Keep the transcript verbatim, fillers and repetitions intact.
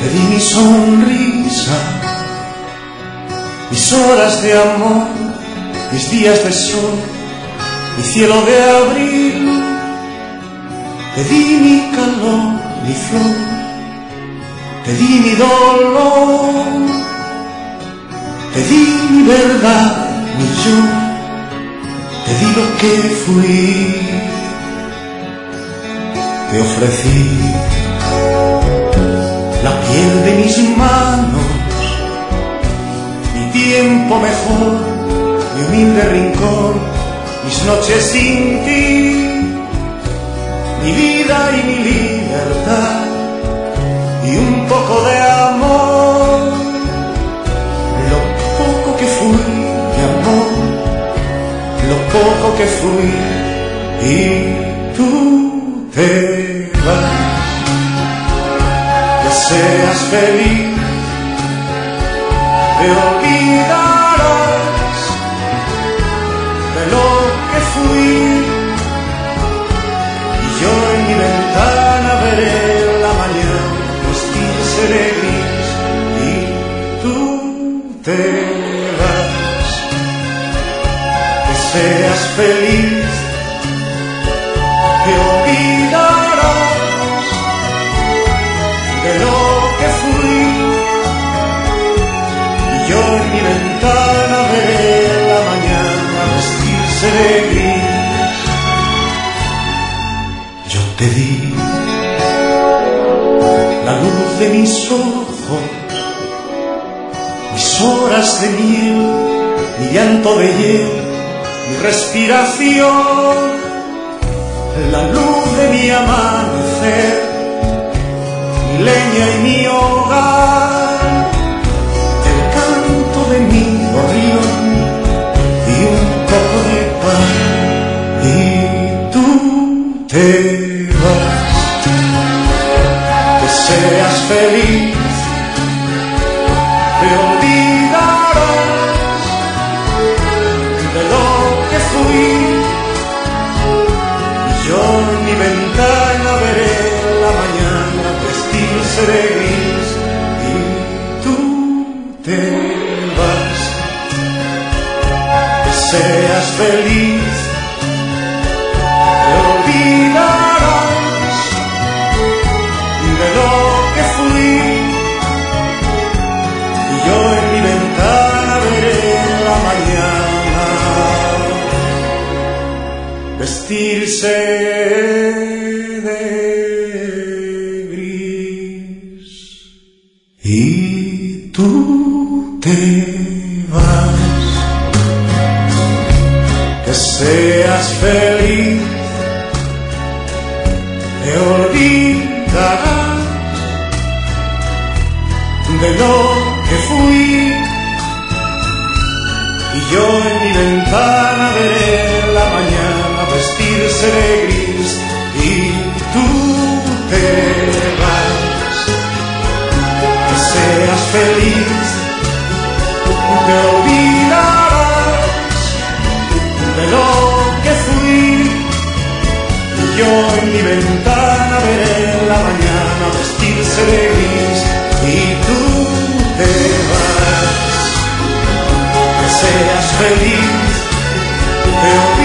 Te di mi sonrisa, mis horas de amor, mis días de sol, mi cielo de abril. Te di mi calor, mi flor, te di mi dolor, te di mi verdad, mi yo, te di lo que fui. Te ofrecí la piel de mis manos, mi tiempo mejor, mi humilde rincón, mis noches sin ti, mi vida y mi libertad, y un poco de amor, lo poco que fui, mi amor, lo poco que fui, y tú te vas. Que seas feliz, te olvidarás de lo que fui, y yo en mi ventana veré la mañana vestirse de gris, y tú te vas. Que seas feliz, te olvidarás de lo que fui, y yo en mi ventana veré la mañana vestirse de gris. Yo te di la luz de mis ojos, mis horas de miel, mi llanto de hiel, mi respiración, la luz de mi amanecer, mi leña y mi hogar, el canto de mi gorrión y un poco de pan, y tú te vas. Que seas feliz, te olvidarás de lo que fui, yo en mi ventana veré la mañana vestirse de gris, y tú te vas. Que seas feliz, te olvidarás de lo que fui, y yo en mi ventana veré la mañana vestirse de gris, y tú te vas. Que seas feliz, te olvidarás de lo que fui, y yo en mi ventana veré la mañana vestirse de gris, y tú te vas. Que seas feliz, te olvidarás de lo que fui, y yo en mi ventana veré la mañana vestirse de gris, y tú te vas. Que seas feliz, te olvidarás